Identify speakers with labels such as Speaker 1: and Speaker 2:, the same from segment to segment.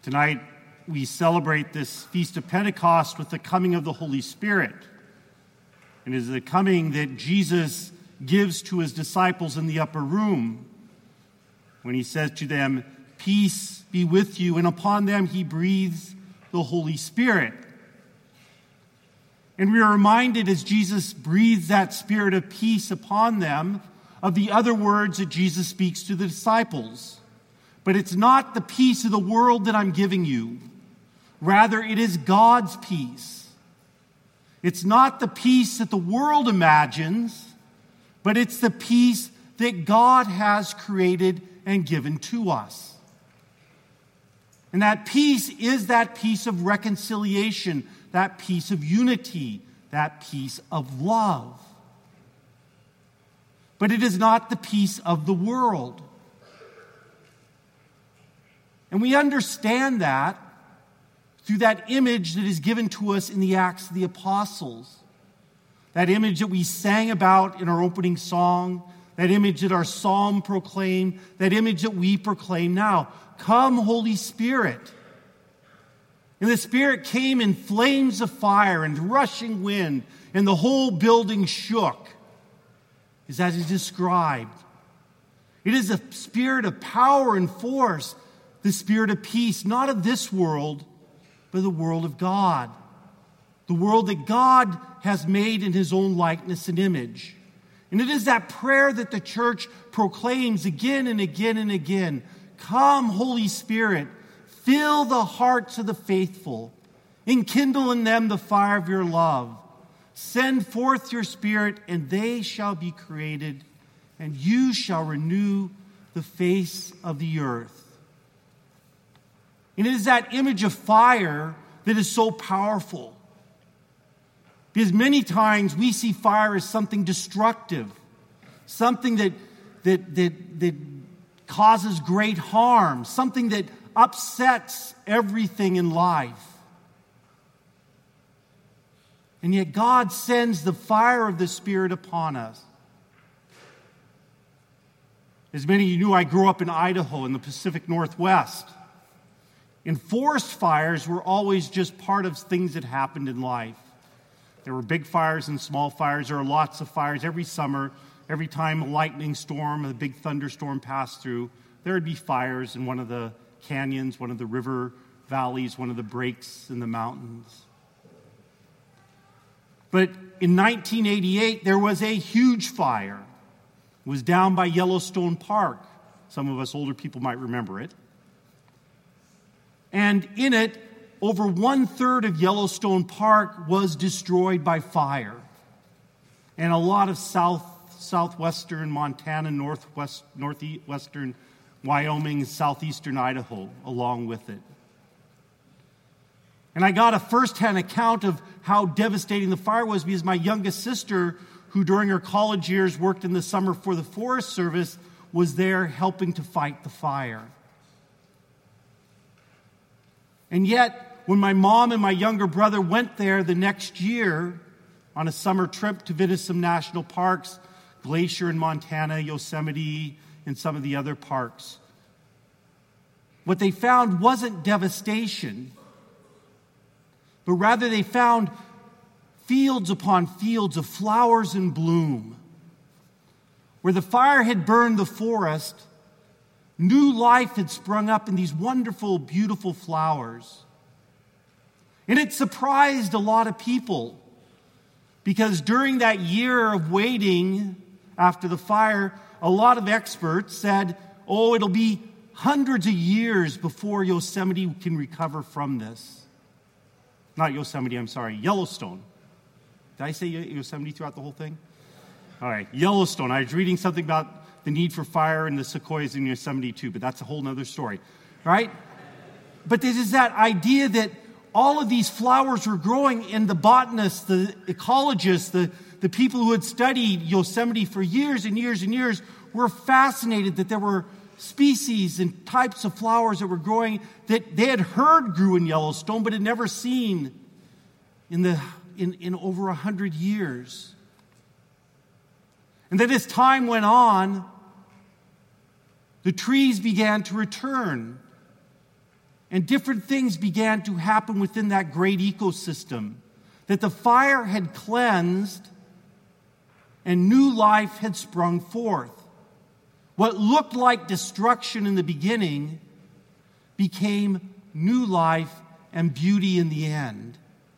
Speaker 1: Tonight, we celebrate this Feast of Pentecost with the coming of the Holy Spirit. And it is the coming that Jesus gives to his disciples in the upper room when he says to them, "Peace be with you," and upon them he breathes the Holy Spirit. And we are reminded as Jesus breathes that spirit of peace upon them of the other words that Jesus speaks to the disciples. But it's not the peace of the world that I'm giving you. Rather, it is God's peace. It's not the peace that the world imagines, but it's the peace that God has created and given to us. And that peace is that peace of reconciliation, that peace of unity, that peace of love. But it is not the peace of the world. And we understand that through that image that is given to us in the Acts of the Apostles. That image that we sang about in our opening song, that image that our psalm proclaimed, that image that we proclaim now. Come, Holy Spirit. And the Spirit came in flames of fire and rushing wind, and the whole building shook, is as is described. It is a spirit of power and force, the spirit of peace, not of this world, but the world of God. The world that God has made in his own likeness and image. And it is that prayer that the church proclaims again and again and again. Come, Holy Spirit, fill the hearts of the faithful. Enkindle in them the fire of your love. Send forth your Spirit, and they shall be created, and you shall renew the face of the earth. And it is that image of fire that is so powerful. Because many times we see fire as something destructive, something that causes great harm, something that upsets everything in life. And yet God sends the fire of the Spirit upon us. As many of you knew, I grew up in Idaho in the Pacific Northwest. And forest fires were always just part of things that happened in life. There were big fires and small fires. There were lots of fires every summer. Every time a lightning storm, a big thunderstorm passed through, there would be fires in one of the canyons, one of the river valleys, one of the breaks in the mountains. But in 1988, there was a huge fire. It was down by Yellowstone Park. Some of us older people might remember it. And in it, over 1/3 of Yellowstone Park was destroyed by fire. And a lot of southwestern Montana, northwestern Wyoming, southeastern Idaho along with it. And I got a firsthand account of how devastating the fire was because my youngest sister, who during her college years worked in the summer for the Forest Service, was there helping to fight the fire. And yet, when my mom and my younger brother went there the next year on a summer trip to visit some national parks, Glacier in Montana, Yosemite, and some of the other parks, what they found wasn't devastation, but rather they found fields upon fields of flowers in bloom. Where the fire had burned the forest, new life had sprung up in these wonderful, beautiful flowers. And it surprised a lot of people because during that year of waiting after the fire, a lot of experts said, it'll be hundreds of years before Yosemite can recover from this. Not Yosemite, I'm sorry, Yellowstone. Did I say Yosemite throughout the whole thing? All right, Yellowstone. I was reading something about the need for fire in the sequoias in Yosemite too, but that's a whole other story, right? But this is that idea that all of these flowers were growing, and the botanists, the ecologists, the people who had studied Yosemite for years and years and years were fascinated that there were species and types of flowers that were growing that they had heard grew in Yellowstone but had never seen in over 100 years. And then as time went on, the trees began to return. And different things began to happen within that great ecosystem. That the fire had cleansed and new life had sprung forth. What looked like destruction in the beginning became new life and beauty in the end.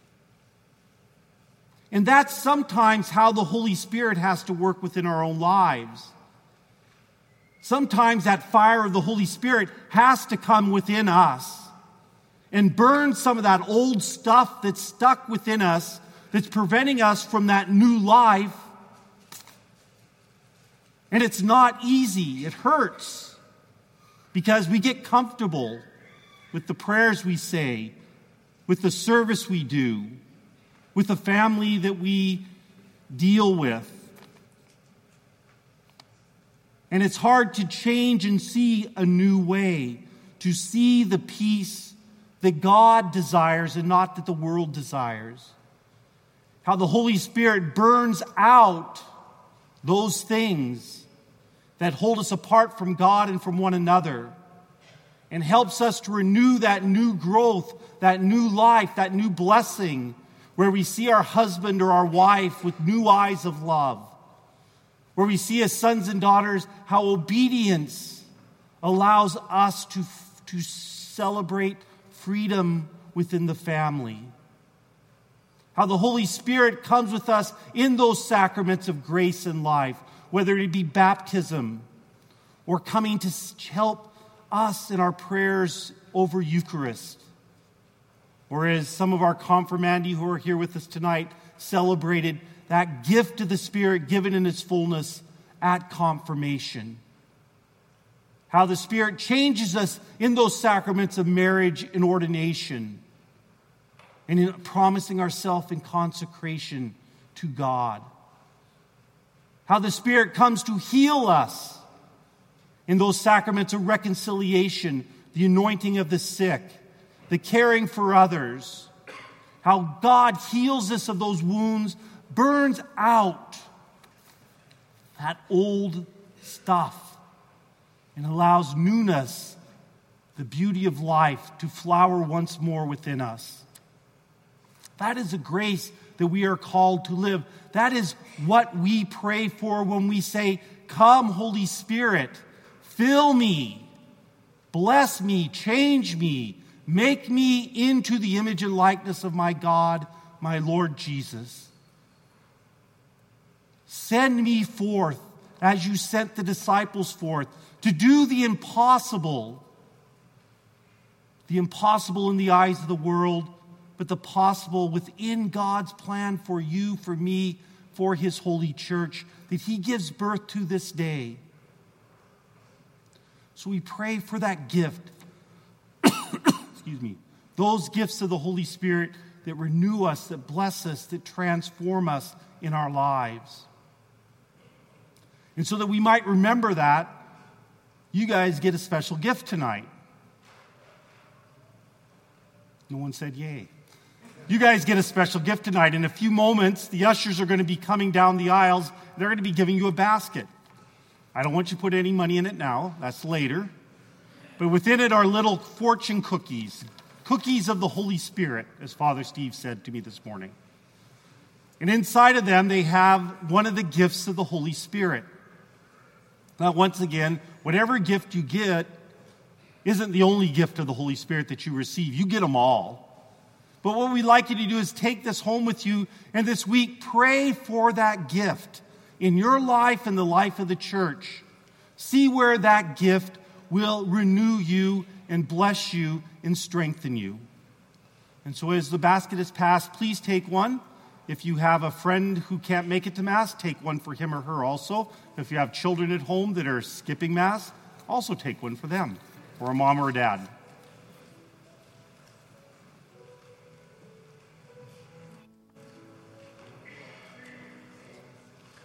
Speaker 1: And that's sometimes how the Holy Spirit has to work within our own lives. Sometimes that fire of the Holy Spirit has to come within us and burn some of that old stuff that's stuck within us, that's preventing us from that new life. And it's not easy. It hurts because we get comfortable with the prayers we say, with the service we do, with the family that we deal with. And it's hard to change and see a new way, to see the peace that God desires and not that the world desires. How the Holy Spirit burns out those things that hold us apart from God and from one another, and helps us to renew that new growth, that new life, that new blessing, where we see our husband or our wife with new eyes of love, where we see as sons and daughters how obedience allows us to celebrate freedom within the family. How the Holy Spirit comes with us in those sacraments of grace and life, whether it be baptism or coming to help us in our prayers over Eucharist. Or as some of our confirmandi who are here with us tonight celebrated that gift of the Spirit given in its fullness at confirmation. How the Spirit changes us in those sacraments of marriage and ordination, and in promising ourselves in consecration to God. How the Spirit comes to heal us in those sacraments of reconciliation, the anointing of the sick, the caring for others. How God heals us of those wounds, burns out that old stuff, and allows newness, the beauty of life, to flower once more within us. That is a grace that we are called to live. That is what we pray for when we say, "Come, Holy Spirit, fill me, bless me, change me, make me into the image and likeness of my God, my Lord Jesus. Send me forth as you sent the disciples forth to do the impossible in the eyes of the world, but the possible within God's plan for you, for me, for His holy church that He gives birth to this day." So we pray for that gift. Excuse me. Those gifts of the Holy Spirit that renew us, that bless us, that transform us in our lives. And so that we might remember that, you guys get a special gift tonight. No one said yay. You guys get a special gift tonight. In a few moments, the ushers are going to be coming down the aisles. They're going to be giving you a basket. I don't want you to put any money in it now. That's later. But within it are little fortune cookies. Cookies of the Holy Spirit, as Father Steve said to me this morning. And inside of them, they have one of the gifts of the Holy Spirit. Now, once again, whatever gift you get isn't the only gift of the Holy Spirit that you receive. You get them all. But what we'd like you to do is take this home with you, and this week pray for that gift in your life and the life of the church. See where that gift will renew you and bless you and strengthen you. And so as the basket is passed, please take one. If you have a friend who can't make it to Mass, take one for him or her also. If you have children at home that are skipping Mass, also take one for them, or a mom or a dad.